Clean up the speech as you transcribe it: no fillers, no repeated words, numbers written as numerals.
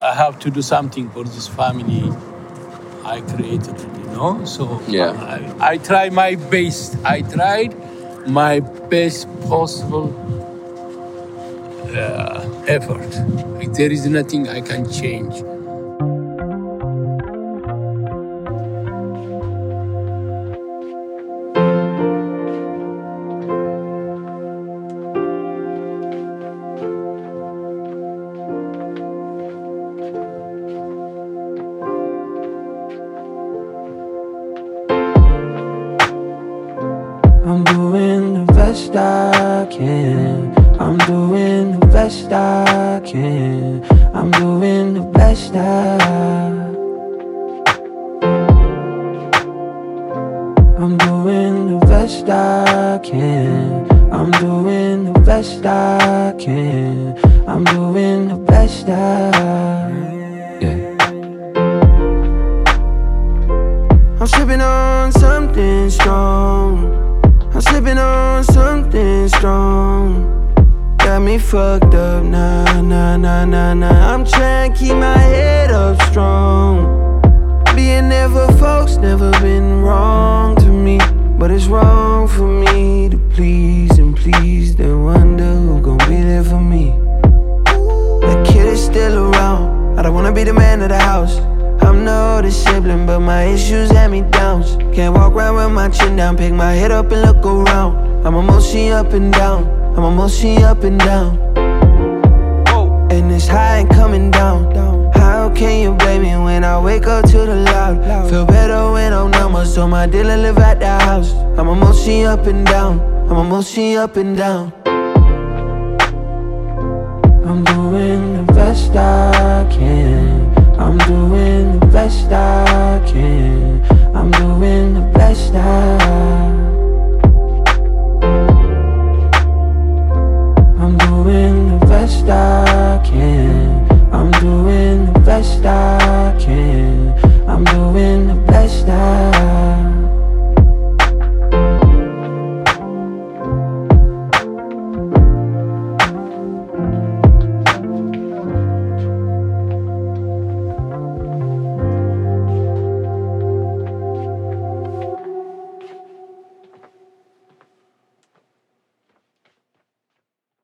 I have to do something for this family I created, So Yeah. I try my best. I tried my best possible effort. There is nothing I can change. I'm doing the best I can. I'm doing the best I can. I'm doing the best I'm doing the best I can. I'm doing the best I can. I'm doing the best yeah. I'm sipping on something strong. I'm sipping on something strong. Got me fucked up, nah, nah, nah, nah, nah. I'm trying to keep my head up strong. Being there for folks never been wrong to me, but it's wrong for me to please and please, then wonder who gon' be there for me. That kid is still around. I don't wanna be the man of the house. I'm the oldest sibling, but my issues hand me downs. Can't walk around with my chin down, pick my head up and look around. I'm emotionally up and down, I'm emotionally up and down. And it's high and coming down. How can you blame me when I wake up to the loud? Feel better when I'm number, so my dealer live at the house. I'm emotionally up and down, I'm emotionally up and down. I'm doing the best I can.